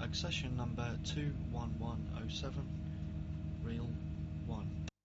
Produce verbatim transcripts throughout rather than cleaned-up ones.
session number two one one oh seven, reel one.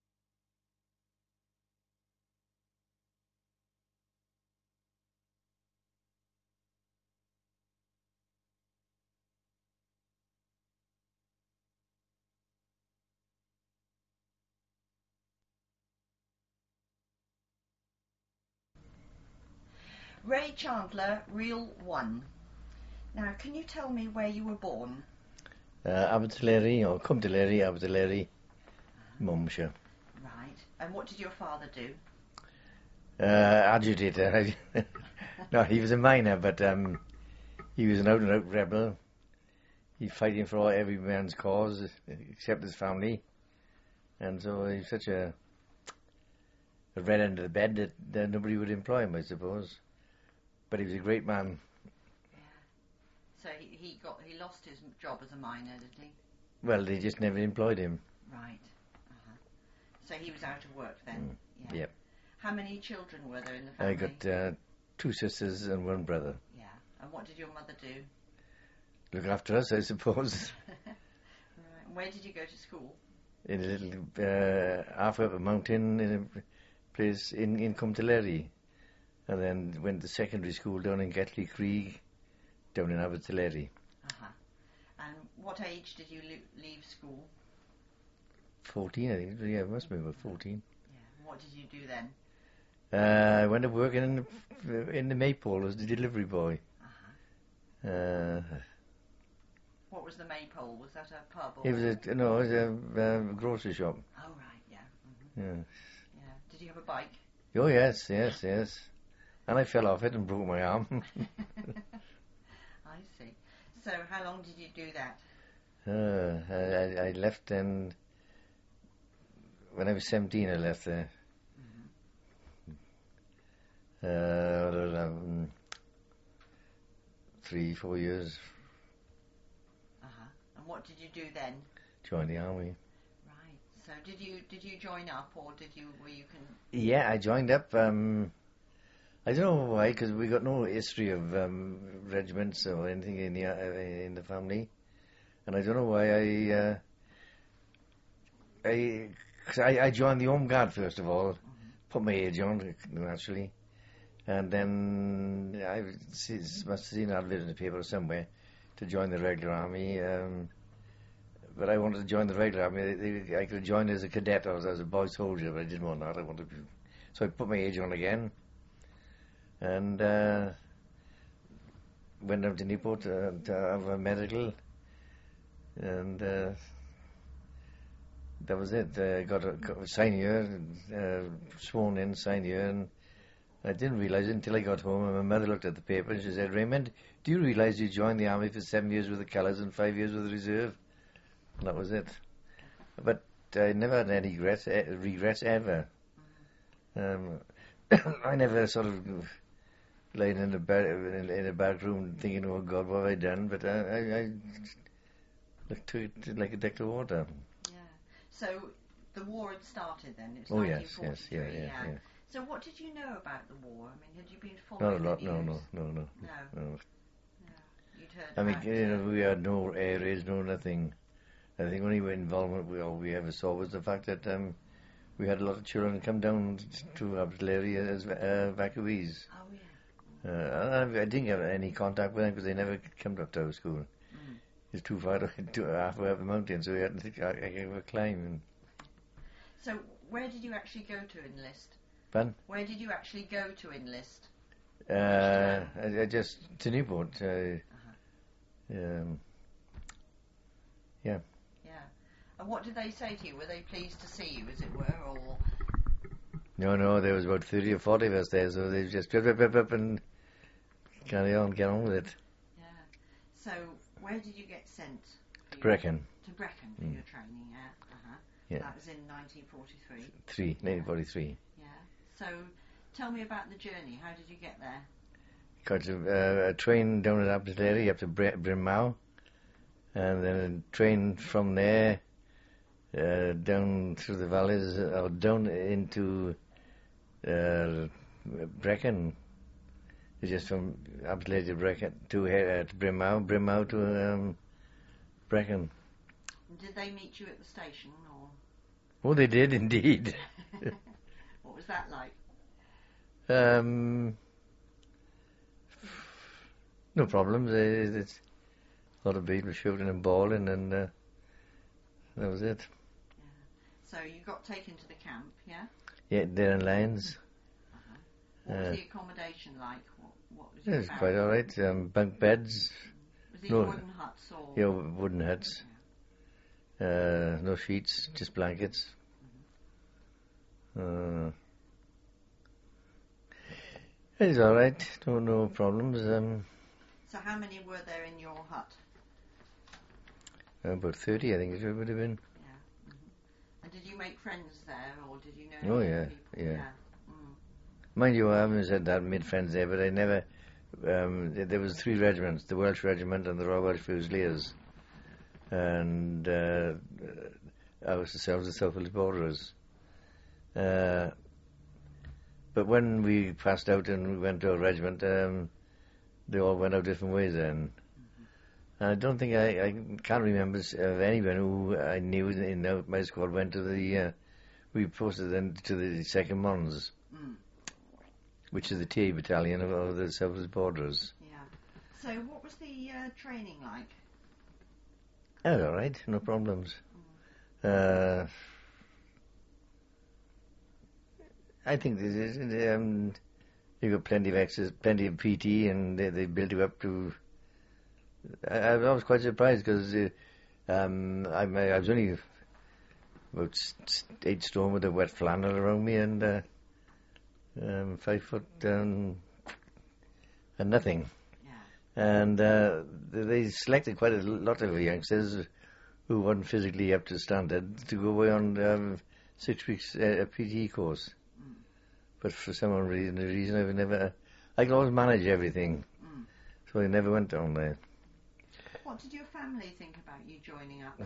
Ray Chandler, reel one. Now, can you tell me where you were born? Uh, Abertillery, or Cumtillery, Abertillery, Monmouthshire. Right. And what did your father do? Uh, agitator. No, he was a miner, but um, he was an out-and-out rebel. He's fighting for every man's cause, except his family. And so he's such a, a red end of the bed that, that nobody would employ him, I suppose. But he was a great man. Yeah. So he, he got he lost his job as a miner, did he? Well, they just never employed him. Right. Uh-huh. So he was out of work then? Mm. Yeah. Yep. How many children were there in the family? I got uh, two sisters and one brother. Yeah. And what did your mother do? Look after us, I suppose. Right. And where did you go to school? In a little, uh, halfway up a mountain in a place in, in Cumtillery. And then went to secondary school down in Gatley Creek, down in Abertillery. Uh-huh. And what age did you le- leave school? fourteen, I think. Yeah, it must be about fourteen. Yeah. And what did you do then? Uh, I went to work in, in the Maypole as the delivery boy. Uh-huh. Uh, What was the Maypole? Was that a pub? Or it was a, no, it was a, a grocery shop. Oh, right, yeah. Mm-hmm. Yeah. Yeah. Did you have a bike? Oh, yes, yes, yes. And I fell off it and broke my arm. I see. So how long did you do that? uh, I, I left then, when I was seventeen I left there. Mm-hmm. uh, um, three, four years. Uh-huh. And what did you do then? Joined the army. Right. So did you did you join up, or did you were you can? Yeah, I joined up. Um, I don't know why, because we got no history of um, regiments or anything in the uh, in the family, and I don't know why I uh, I, cause I I joined the Home Guard first of all, mm-hmm. Put my age on naturally, and then I see, must have seen an advert in the paper somewhere to join the regular army. Um, but I wanted to join the regular army. They, they, I could join as a cadet or as, as a boy soldier, but I didn't want that. I wanted to, so I put my age on again. And uh, went down to Newport to, to have a medical, and uh, that was it. I uh, got a, got a sign here, uh, sworn in, signed here, and I didn't realise it until I got home. And my mother looked at the paper and she said, "Raymond, do you realise you joined the army for seven years with the colours and five years with the reserve?" And that was it. But I never had any regrets, uh, regrets ever. Um, I never sort of laying in a bed in, in a back room thinking, "Oh God, what have I done?" But I, I, I looked to it like a duck to water. Yeah. So the war had started then. It was oh yes, yes, yeah, yeah, yeah. yeah. So what did you know about the war? I mean, had you been Not following a lot. the No, news? no, no, no, No. no. No. You'd heard I mean, about, you know, we had no air raids, no nothing. I think only involvement we all we ever saw was the fact that um, we had a lot of children come down to Abertillery as uh, evacuees. Oh yeah. Uh, I, I didn't have any contact with them because they never come up to our school. Mm. It's too far to, to halfway up the mountain, so we had to I, I gave a climb. And so where did you actually go to enlist? Fun? Where did you actually go to enlist? Uh, I, I just to Newport. Uh, uh-huh. um, yeah. Yeah. And what did they say to you? Were they pleased to see you, as it were, or? No, no. There was about thirty or forty of us there, so they just pip, pip, pip, pip, and carry on, get on with it. Yeah. So where did you get sent? To Brecon. To Brecon for mm. your training, yeah. Uh-huh. Yeah. That was in nineteen forty-three. Three, nineteen forty-three. Yeah. So tell me about the journey. How did you get there? Got a, uh, a train down at Abertillery up to Br- Brynmawr, and then a train from there uh, down through the valleys, or down into uh, Brecon. It's just from Abertillery to Brecon to, uh, to Brynmawr, Brynmawr to um, Brecon. Did they meet you at the station, or Oh, they did indeed. what was that like? Um, no problems. Uh, It's a lot of people shooting and bawling, and uh, that was it. So you got taken to the camp, yeah? Yeah, there in Lyons. Uh-huh. What was Uh, the accommodation like? What, what was It your was family? quite all right. Um, bunk beds, Was it no- wooden huts or? you know, wooden huts. Uh, no sheets, just blankets. Uh, it's all right. No, no problems. Um, So how many were there in your hut? about thirty, I think it would have been. Yeah. hmm And did you make friends there, or did you know? Oh, any yeah, people? yeah. yeah. Mm. Mind you, I haven't said that, made friends there, but I never. Um, th- there was three regiments: the Welsh Regiment and the Royal Welsh Fusiliers, and uh, I was the I was the South Wales Borderers. Uh, but when we passed out and we went to a regiment, um, they all went out different ways then. And I don't think I, I can't remember s- of anyone who I knew in, in my squad went to the. Uh, we posted then to the second Mons, Mm. which is the T A battalion of, of the South Wales Borderers. Yeah. So what was the uh, training like? That was all right, no problems. Uh, I think this is, um, you got plenty of exercise, plenty of P T, and they, they build you up to. I, I was quite surprised because uh, um, I, I was only about s- s- eight stone with a wet flannel around me and uh, um, five foot um, and nothing. Yeah. And uh, they they selected quite a lot of youngsters who weren't physically up to standard to go away on um, six weeks uh, a P T course. Mm. But for some reason, the reason I've never, I can always manage everything, Mm. so I never went down there. What did your family think about you joining up?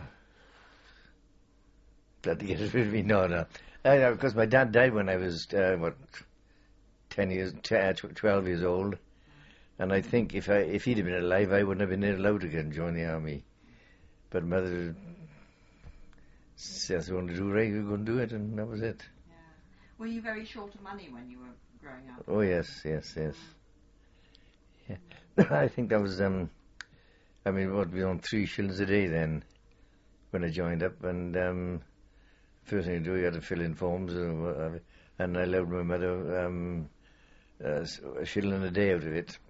Glad to get rid of me. No, no. Uh, because my dad died when I was uh, what, ten years, t- uh, tw- twelve years old, and I think if I if he'd have been alive, I wouldn't have been allowed to get and join the army. But mother says, "I want to do right, we're going to do it," and that was it. Yeah. Were you very short of money when you were growing up? Oh yes, yes, yes. Yeah. I think that was um. I mean, what we on three shillings a day then, when I joined up, and um, first thing you do, you had to fill in forms or whatever, and I allowed my mother um, uh, s- a shilling a day out of it,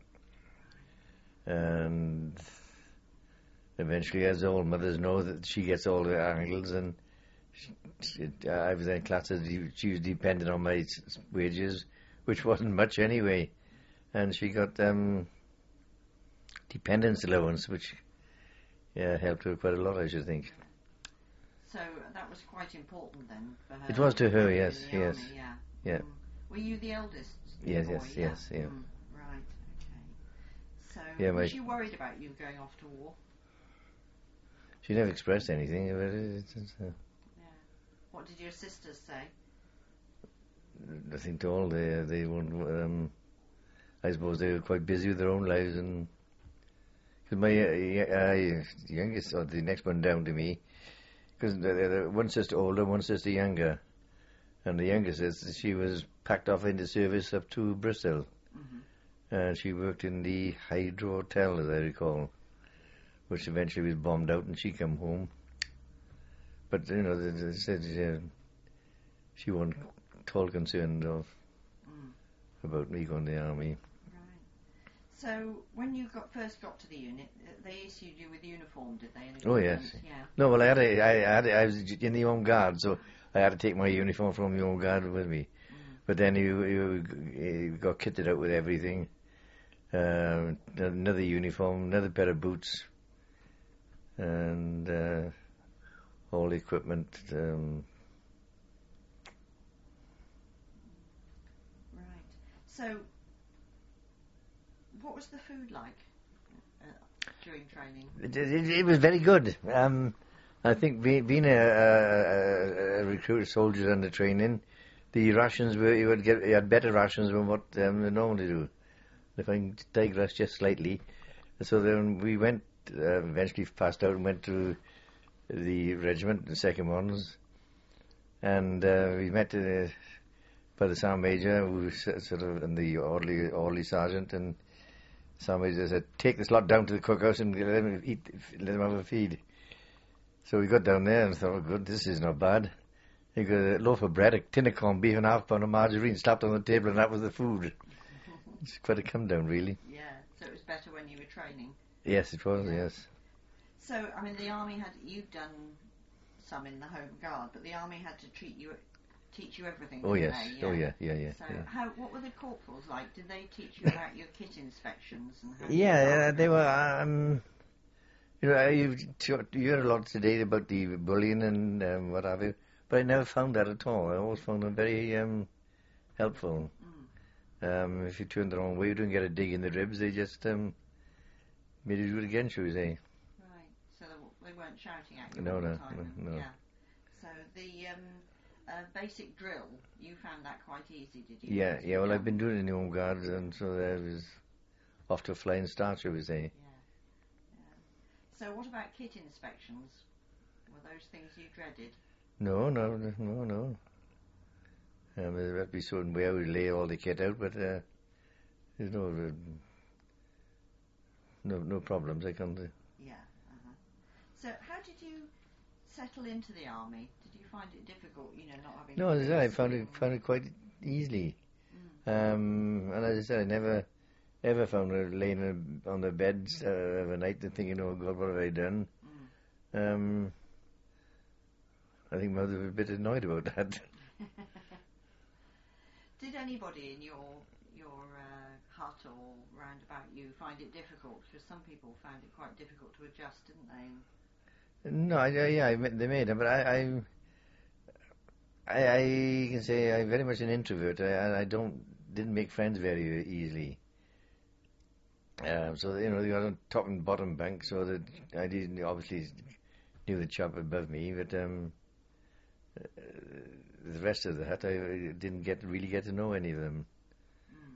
and eventually, as all mothers know, that she gets all the angles, and she, she, I was then classed as de- she was dependent on my s- s- wages, which wasn't much anyway, and she got um, dependence allowance, which yeah, helped her quite a lot, I should think. So that was quite important then for her. It was to her, in yes, the yes. army, yeah. Yeah. Mm. Were you the eldest? Yes, boy? yes, yes, yeah. Mm. Right. Okay. So Yeah, was my- she worried about you going off to war? She never expressed anything about it. It's, it's, uh, Yeah. What did your sisters say? nothing at all. They they weren't. Um, I suppose they were quite busy with their own lives, and because my uh, y- uh, youngest, or the next one down to me, because one sister older, one sister younger, and the youngest sister, she was packed off into service up to Bristol, Mm-hmm. and she worked in the Hydro Hotel, as I recall, which eventually was bombed out, and she come home. But you know, they, they said uh, she wasn't at all concerned of Mm. about me going to the army. Right. So when you got first got to the unit, uh, they issued you with uniform, did they? And Oh, yes. equipment? Yeah. No, well, I had a, I had a, I was in the Home Guard, so I had to take my uniform from the Home Guard with me. Mm. But then you, you, you got kitted out with everything. Um, another uniform, another pair of boots, and uh, all the equipment. Um, Right. So, what was the food like uh, during training? it, it, it was very good. Um, I think be, being a, a, a recruit soldier under training, the rations were you would get you had better rations than what um, they normally do. If I can digress just slightly, so then we went uh, eventually passed out and went to the regiment, the second ones, and uh, we met uh, by the sergeant major, who was sort of, and the orderly, orderly sergeant, and the sergeant major said, "Take this lot down to the cookhouse and let them eat, let them have a feed." So we got down there and thought, "Oh, good, this is not bad." He got a loaf of bread, a tin of corned beef, and a half pound of margarine slapped on the table, and that was the food. It's quite a come down, really. Yeah, so it was better when you were training. Yes, it was. Yeah. Yes. So, I mean, the army had, you've done some in the Home Guard, but the army had to treat you, teach you everything. Oh didn't yes. they? Oh yeah. Yeah. Yeah. So, yeah. how, what were the corporals like? Did they teach you about your kit inspections and how? Yeah, uh, they were. Um, you know, you you hear a lot today about the bullying and um, what have you, but I never found that at all. I always found them very um, helpful. Mm. Um, if you turned the wrong way, you didn't get a dig in the ribs. They just um, made you do it again, shall we say? Right. So they weren't shouting at you No, all no, the time. no, no. Yeah. So the um, uh, basic drill, you found that quite easy, did you? Yeah, To yeah. Well, do? I've been doing it in the Home Guards, and so I was off to a flying start, shall we say? Yeah. Yeah. So what about kit inspections? Were those things you dreaded? No, no, no, no, no. Um, there had to be certain way I would lay all the kit out, but uh, there's no, uh, no, no problems. I can't. Uh, Yeah. Uh-huh. So how did you settle into the army? Did you find it difficult? You know, not having. no, as I said, I found it found it quite easily. Mm. Um, and as I said, I never ever found her laying on the bed uh, of a night and thinking, "Oh God, what have I done?" Mm. Um, I think Mother was a bit annoyed about that. Did anybody in your your uh, hut or round about you find it difficult? Because some people found it quite difficult to adjust, didn't they? No, I, I, yeah, I, met- they made it, but I, I, I, I can say I'm very much an introvert. I, I don't didn't make friends very easily. Um, so you know, they got on top and bottom bank, so that I didn't obviously knew the chap above me, but um, uh, the rest of the hut I didn't get really get to know any of them. Mm.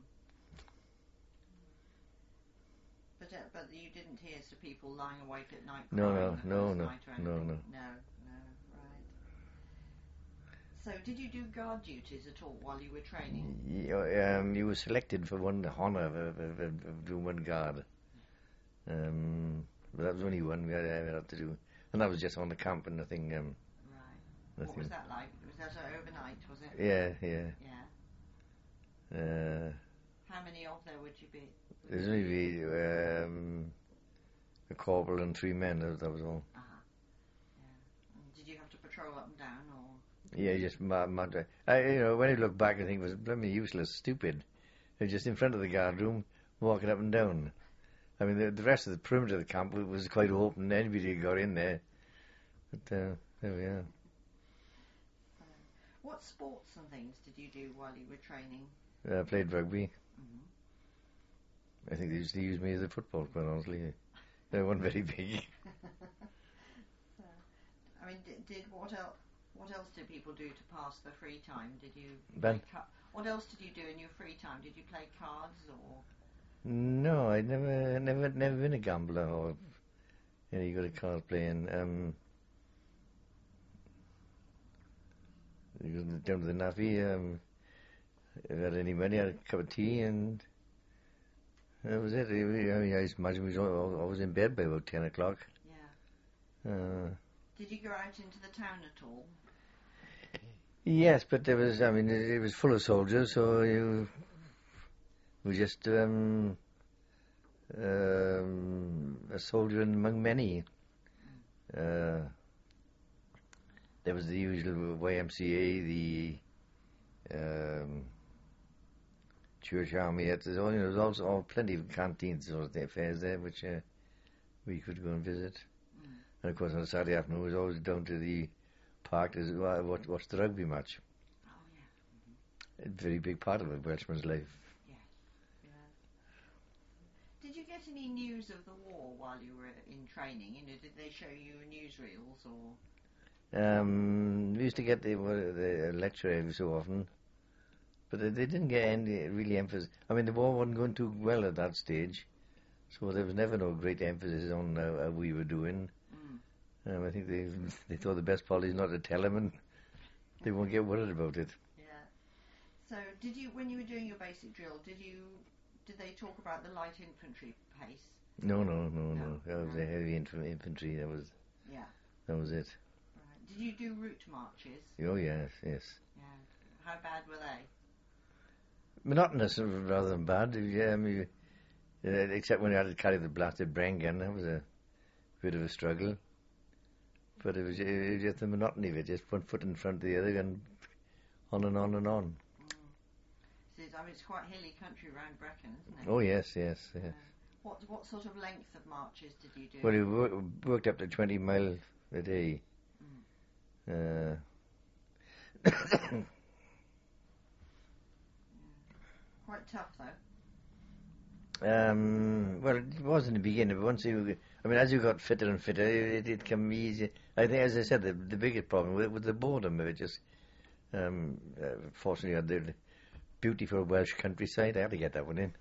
But uh, but you didn't hear some people lying awake at night. No, crying no, the no, first no, night or no, anything? no. no, no, right. So did you do guard duties at all while you were training? You, um, you were selected for one honour of, of, of, of doing one guard. Um, but that was only one we had, I had to do, and that was just on the camp and nothing. Um, right. What was that like? Was that uh, overnight? Was it? Yeah, yeah. Yeah. Uh, How many of there would you be? there's only be, um, a corporal and three men. That, that was all. Uh-huh. Yeah. And did you have to patrol up and down, or? Yeah, just mad, mad. I, you know, when I look back, I think it was bloody useless, stupid. They're just in front of the guard room, walking up and down. I mean, the, the rest of the perimeter of the camp was quite open. Anybody got in there. But uh, there we are. What sports and things did you do while you were training? I uh, played rugby. Mm-hmm. I think they used to use me as a football, quite honestly. They weren't very big. So, I mean, did, did what else? What else did people do to pass the free time? Did you? Ben? Play ca- what else did you do in your free time? Did you play cards or? No, I never, never, never been a gambler or any good at card playing. Um, you go down to the Naffy. Um, if I had any money, I had a cup of tea, and that was it. I, I, I imagine we was al- always in bed by about ten o'clock. Yeah. Uh, Did you go out into the town at all? yes, but there was. I mean, it, it was full of soldiers, so you. We just um, um, a soldier among many. Uh, there was the usual Y M C A, the um, church army. There was, there was also all plenty of canteens sort of affairs there, which uh, we could go and visit. Mm. And of course, on a Saturday afternoon, it was always down to the park to watch, watch the rugby match. Oh yeah. Mm-hmm. A very big part of a Welshman's life. Did you get any news of the war while you were in training? You know, did they show you newsreels or? Um, we used to get the, the lecture every so often, but they, they didn't get any really emphasis. I mean, the war wasn't going too well at that stage, So there was never no great emphasis on uh, how we were doing. Mm. Um, I think they they thought the best policy is not to tell them, and they won't get worried about it. Yeah. So did you, when you were doing your basic drill, did you, did they talk about the light infantry pace? No, no, no, no. No, That was no. the heavy inf- infantry. That was Yeah. that was it. Right. Did you do route marches? Oh yes, yes. Yeah. How bad were they? Monotonous rather than bad. Yeah, I mean, uh, except when you had to carry the blasted brain gun, that was a bit of a struggle. But it was, it was just the monotony of it, just one foot in front of the other, and on and on and on. Mm. So it's, I mean, it's quite hilly country around Brecon, isn't it? Oh yes, yes, yes. Yeah. What what sort of length of marches did you do? Well, it wor- worked up to twenty mile a day. Mm. Uh, Quite tough though. Um, well, it was in the beginning, but once you, I mean, as you got fitter and fitter, it did come easy. I think, as I said, the, the biggest problem was, was the boredom of it. Just, um, uh, fortunately, I had the beautiful Welsh countryside. I had to get that one in.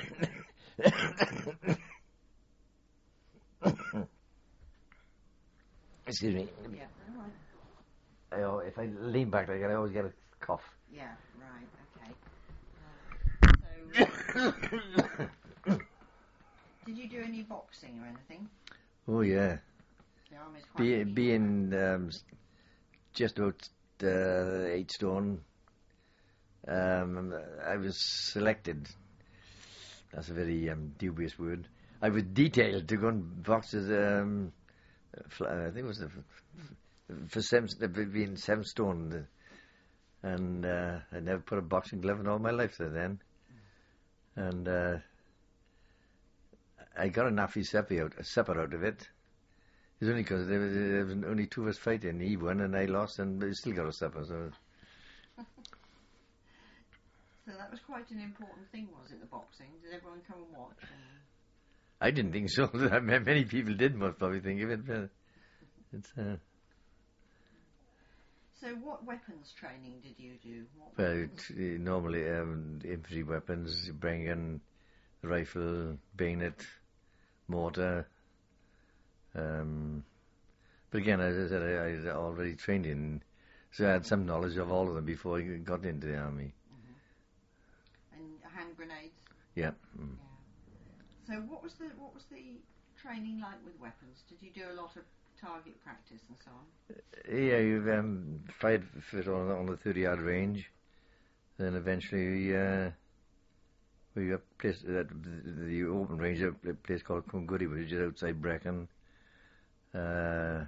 Excuse me. Yeah. All right. I, al- if I lean back, I always get a cough. Yeah. Right. Okay. Uh, so, did you do any boxing or anything? Oh yeah. The army's quite Be, big. being um, s- just about uh, eight stone, um, I was selected. That's a very um, dubious word. I was detailed to go and box as um, fl- I think it was the, for seven, being seven stone, and uh, I never put a boxing glove in all my life till then, and uh, I got a naffy supper out, a supper out of it. It's only because there was, there was only two of us fighting. He won and I lost, and we still got a supper. So So that was quite an important thing, was it? The boxing. Did everyone come and watch? And... I didn't think so. Many people did most probably think of it. But it's uh, So what weapons training did you do? What well, weapons? it's, uh, normally um, infantry weapons, bring gun, rifle, bayonet, mortar. Um, but again, as I said, I, I had already trained in, so I had some knowledge of all of them before I got into the army. And hand grenades. Yeah. Mm. Yeah. So what was the what was the training like with weapons? Did you do a lot of target practice and so on? Yeah, you um, fired for it on, on the thirty-yard range. Then eventually we, uh, we got placed at the, the open range at a place called Conguri, which is just outside Brecon. Uh,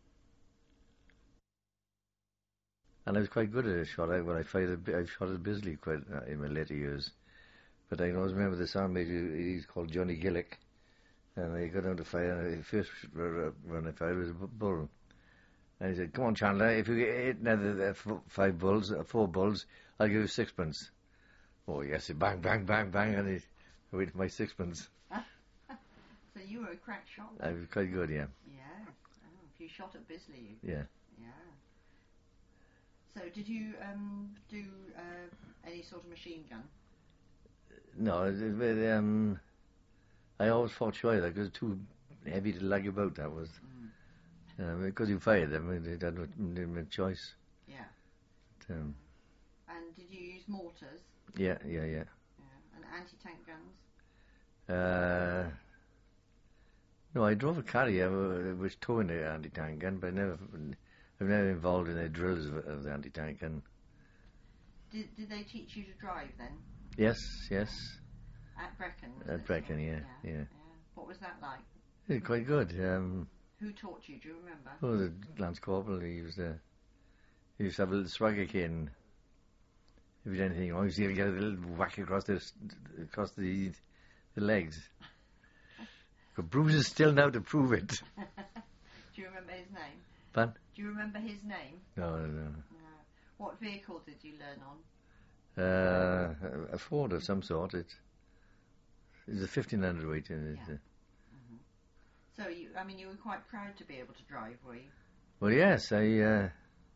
and I was quite good at a shot. I, well, I fired a bit, I shot at Bisley quite uh, in my later years. But I always remember the sergeant major, he's called Johnny Gillick. And I got down to fire, and the first run I fired was a bu- bull. And he said, "Come on, Chandler, if you hit another uh, f- five bulls, uh, four bulls, I'll give you sixpence." Oh, yes, bang, bang, bang, bang, and he I waited for my sixpence. So you were a crack shot. I was quite good, yeah. Yes. Oh, if you shot at Bisley, you... Yeah. Yeah. So did you um, do uh, any sort of machine gun? No, it, it, um, I always fought shy, like, it was too heavy to lug about, that was. Mm. Um, because you fired them, they had no, no choice. Yeah. But, um, And did you use mortars? yeah, yeah, yeah. Yeah. And anti-tank guns? Uh, no, I drove a carrier uh, which towing the anti-tank gun, but I never, I've never involved in the drills of, of the anti-tank gun. Did, did they teach you to drive then? Yes, yes. At Brecon? was At it? Brecon, yeah, yeah, yeah. What was that like? Yeah, quite good. Um, Who taught you? Do you remember? oh, the Lance Corporal, he was uh, he used to have a little swagger cane. If you did anything wrong, you would get a little whack across the across the the legs. Got bruises still now to prove it. Do you remember his name? Pardon? Do you remember his name? No, no, no. No. What vehicle did you learn on? Uh, a Ford of some sort. It is a fifteen hundred weight in it. Yeah. So you, I mean, you were quite proud to be able to drive, were you? Well, yes, I. Uh,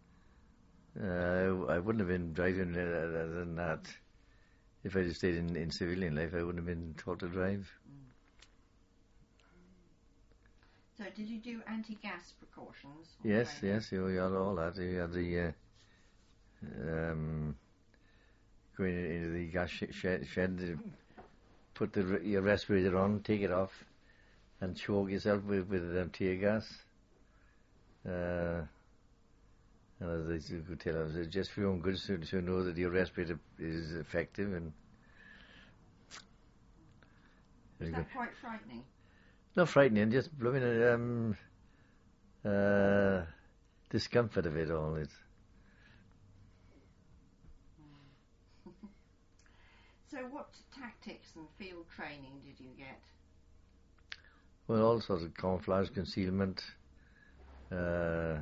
uh, I wouldn't have been driving uh, other than that. If I had stayed in, in civilian life, I wouldn't have been taught to drive. So did you do anti-gas precautions? on Yes, training? yes, you had all that. You had the uh, um, going into the gas sh- shed, shed uh, put the re- your respirator on, take it off, and choke yourself with with um, tear gas. Uh, and as they could tell us, it's just for your own good to, to know that your respirator is effective. And Was that quite frightening? not frightening, just blooming um, uh, discomfort of it all. It's So what tactics and field training did you get? well, all sorts of camouflage, concealment. Uh,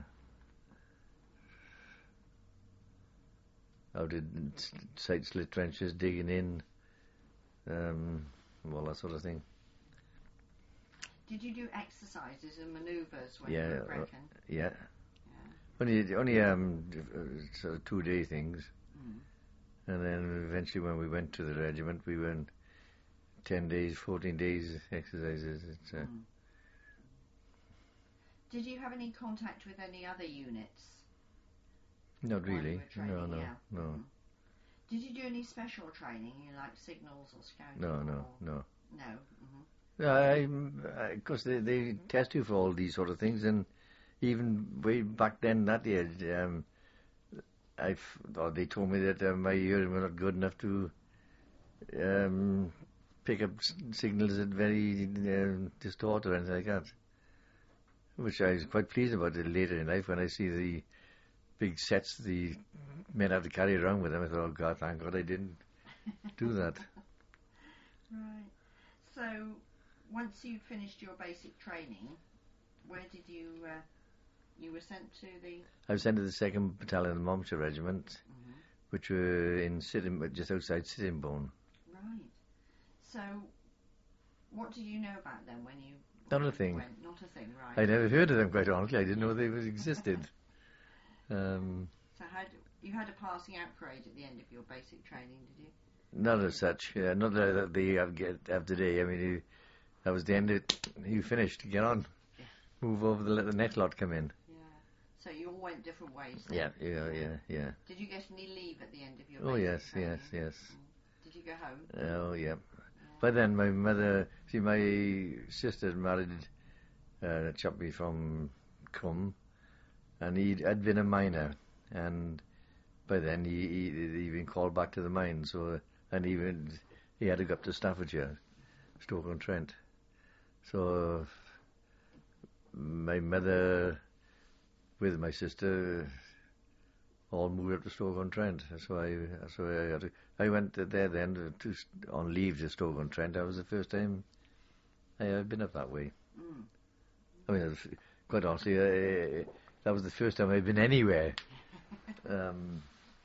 how did side slit trenches, digging in, um, all that sort of thing. Did you do exercises and manoeuvres when Yeah, you were uh, Brecon? Yeah, Yeah. only only um, uh, sort of two day things, Mm. and then eventually when we went to the regiment, we went ten days, fourteen days exercises. It's, uh, Mm. Did you have any contact with any other units? Not while you really. were training? No, no, Yeah. no, Mm. Did you do any special training, you know, like signals or scouting? no, no, or... no. No. Mm-hmm. No, I, of course, they, they test you for all these sort of things, and even way back then, that year, um, I or they told me that uh, my hearing was not good enough to um, pick up s- signals that very uh, distort or anything like that, which I was quite pleased about it later in life when I see the big sets the men have to carry around with them. I thought, oh God, thank God I didn't do that. Right. So, once you'd finished your basic training, where did you, uh, you were sent to the... I was sent to the second Battalion of the Monmouthshire Regiment, Mm-hmm. which were in Sitting, just outside Sittingbourne. Right. So, what did you know about them when you... Not when a you thing. Went? Not a thing, right. I never heard of them, quite honestly. I didn't know they was existed. Um, So, how d you had a passing out parade at the end of your basic training, did you? not as such. Yeah, not that they have, get, have today. I mean, you, that was the end of it. You finished. Get on. Yeah. Move over, the, let the next lot come in. Yeah. So, you all went different ways then? Yeah, yeah, yeah, yeah. Did you get any leave at the end of your Oh, basic yes, training? yes, yes. Mm. Did you go home? Oh, yeah. Yeah. By then, my mother, see, my sister had married uh, a chappie from Cum, and he had been a miner, and by then he he he'd been called back to the mine, so and even he had to go up to Staffordshire, Stoke-on-Trent. So my mother, with my sister, all moved up to Stoke-on-Trent. So I so I had to, I went there then to, on leave to Stoke-on-Trent. That was the first time I had been up that way. Mm. I mean, it was, quite honestly, uh, that was the first time I'd been anywhere. Um,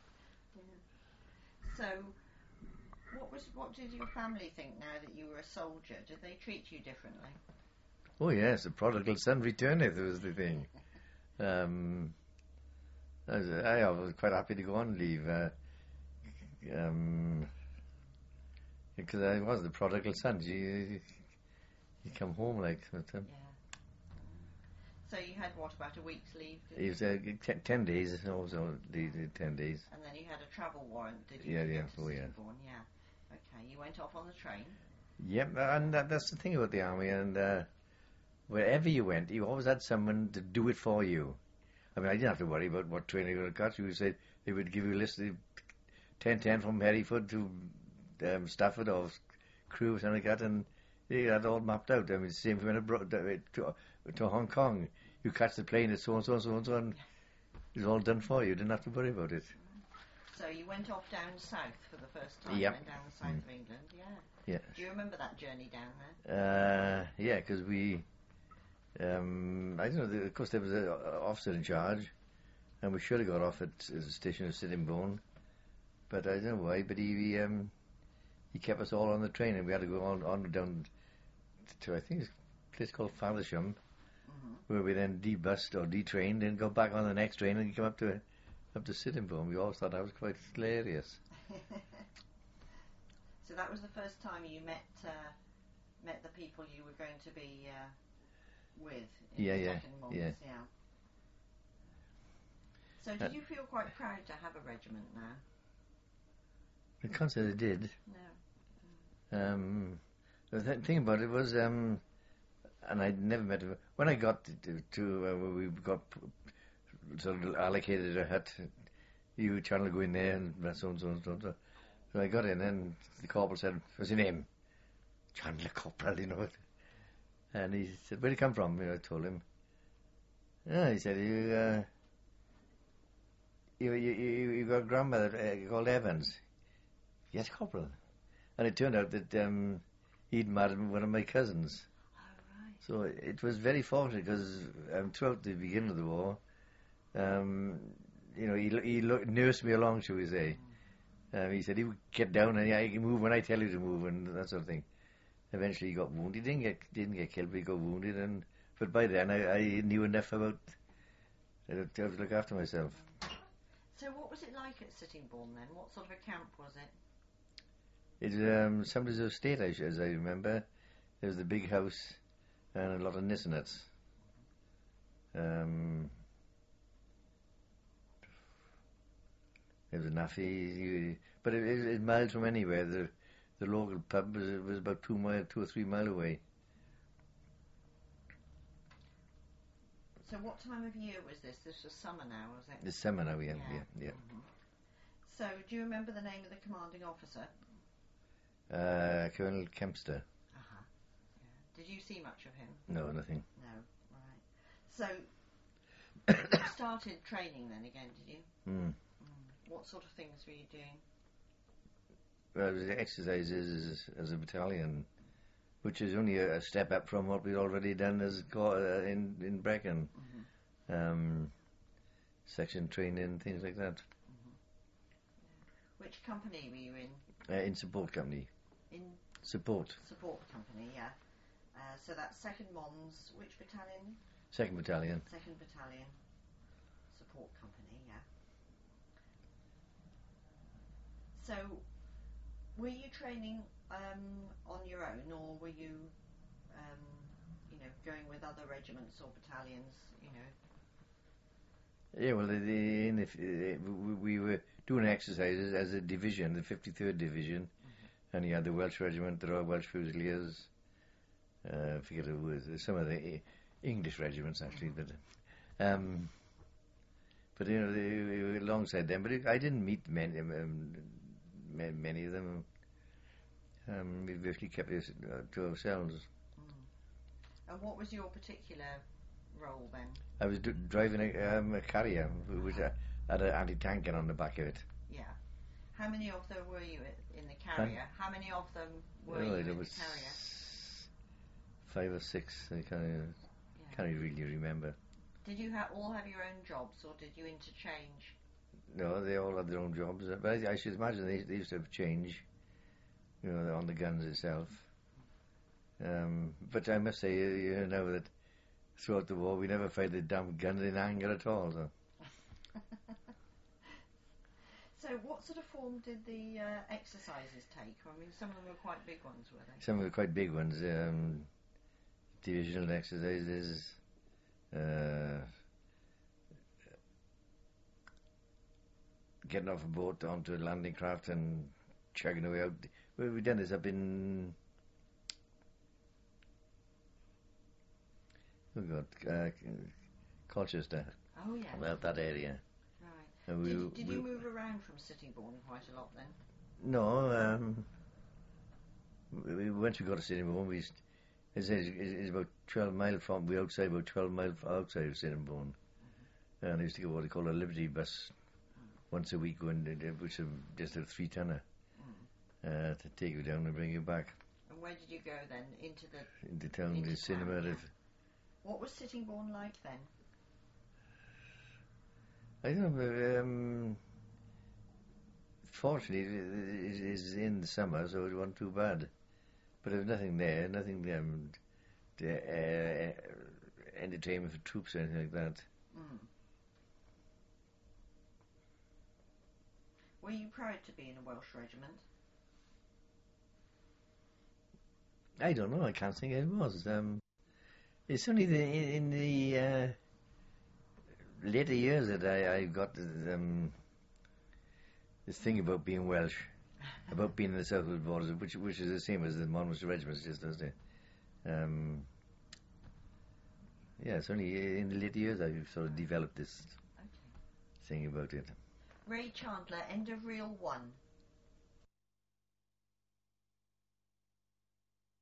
So, what was what did your family think now that you were a soldier? Did they treat you differently? oh yes, the prodigal son returneth was the thing. Um, I, was, I was quite happy to go on leave. Uh, um, because I was the prodigal son. You, you come home like. But, um, Yeah. So you had what, about a week's leave? Did it was uh, t- ten days. Also, the, the ten days. And then you had a travel warrant, did you? Yeah, to get yeah, to oh, yeah. Sittingbourne? Yeah. Okay, you went off on the train. Yep, and that, that's the thing about the army. And uh, wherever you went, you always had someone to do it for you. I mean, I didn't have to worry about what train you were going to catch. You said they would give you a list of ten ten from Hereford to um, Stafford or Crewe or something like that, and they had it all mapped out. I mean, same if you went abroad, to, to Hong Kong. You catch the plane at so and so and so and so, and it was all done for you. You didn't have to worry about it. So you went off down south for the first time, Yep. went down the south Mm. of England, yeah. Yeah. Do you remember that journey down there? Uh, yeah, because we, um, I don't know, the, of course there was an officer in charge, and we should have got off at the station of Sittingbourne, but I don't know why, but he, he, um, he kept us all on the train, and we had to go on, on down to, I think it's a place called Faversham, Mm-hmm. where we then debussed or detrained and go back on the next train and come up to up to Sittingbourne. We all thought that was quite hilarious. So that was the first time you met uh, met the people you were going to be uh, with. in Yeah, the yeah, second months, yeah. yeah. So did Uh, you feel quite proud to have a regiment now? I can't say I did. No. Um, the th- thing about it was, um, and I'd never met him. When I got to, to, to uh, where we got p- sort of allocated a hut, you were trying to go in there and so and so and so and so. So I got in and the corporal said, "What's your name?" Chandler Corporal, you know. And he said, "Where do you come from?" You know, I told him. Yeah, he said, "You, uh, you, you, you, you got a grandmother uh, called Evans." Yes, Corporal. And it turned out that um, he'd married one of my cousins. Oh, right. So it was very fortunate because um, throughout the beginning of the war, um, you know, he, he lo- nursed me along, shall we say. Um, he said he would get down and yeah, he can move when I tell you to move and that sort of thing. Eventually he got wounded. He didn't get, didn't get killed, but he got wounded. And but by then I, I knew enough about uh, to look after myself. So what was it like at Sittingbourne then? What sort of a camp was it? It was um, somebody's estate, as as I remember. There was the big house and a lot of Nissenuts. Um, there was a naffy, you- but it, it, it miles from anywhere. The the local pub was, was about two mile, two or three mile away. So what time of year was this? This was summer now, was it? The summer now, yeah, Yeah. yeah, yeah. Mhm. So do you remember the name of the commanding officer? Uh, Colonel Kempster. Uh-huh. Yeah. Did you see much of him? No, nothing. No. Right. So you started training then again, did you? Mm. Mm. What sort of things were you doing? Well, it was exercises as, as a battalion, which is only a, a step up from what we'd already done as co- uh, in in Brecon. Mm-hmm. Um, section training, things like that. Mm-hmm. Yeah. Which company were you in? Uh, in support company. In Support. support company, yeah. Uh, so that's second Mons. Which battalion? Second battalion. Second battalion. Support company, yeah. So, were you training um, on your own, or were you, um, you know, going with other regiments or battalions? You know. Yeah, well, the, the, in the, uh, we, we were doing exercises as a division, the fifty-third Division, mm-hmm. and you had the Welsh Regiment, the Royal Welsh Fusiliers, uh, I forget who it was, some of the uh, English regiments actually, mm-hmm. but um, but you know, they, we were alongside them. But it, I didn't meet many, um, many, many of them. Um, we basically kept it uh, to ourselves. Mm. And what was your particular role then? I was d- driving a, um, a carrier which uh, had an anti-tanker on the back of it. Yeah. How many of them were you in the carrier? Huh? How many of them were oh, you in the was carrier? Five or six. I can't, yeah. can't really remember. Did you ha- all have your own jobs, or did you interchange? No, they all had their own jobs. But I, I should imagine they, they used to have change, you know, on the guns itself. Um, but I must say, you know, that throughout the war we never fired the damn guns in anger at all. So, so what sort of form did the uh, exercises take? I mean, some of them were quite big ones, were they? Some were quite big ones. Um, divisional exercises. Uh, getting off a boat onto a landing craft and chugging away out. Well, we've done this up in oh God, uh, Colchester. Oh yeah. About that area. Right. And we, did did we, you move around from Sittingbourne quite a lot then? No. Um, we, once we got to Sittingbourne, we it's, it's, it's about twelve miles from. We outside about twelve miles outside of Sittingbourne, mm-hmm. and I used to go what they call a Liberty bus. Once a week, going which is just a three tonner mm. uh, to take you down and bring you back. And where did you go then? Into the into town, into the town, cinema. Yeah. If, what was Sittingbourne like then? I don't know. Um, fortunately, it is in the summer, so it wasn't too bad. But there was nothing there, nothing um, to, uh, entertainment for troops or anything like that. Mm. Were you proud to be in a Welsh regiment? I don't know. I can't think it was. Um, It's only the, in the uh, later years that I, I got the, um, this thing about being Welsh, about being in the South Wales Borders, which which is the same as the Monmouthshire Regiment, just doesn't it? Um, yeah, it's only in the later years I've sort of developed this Okay. thing about it. Ray Chandler, end of reel one.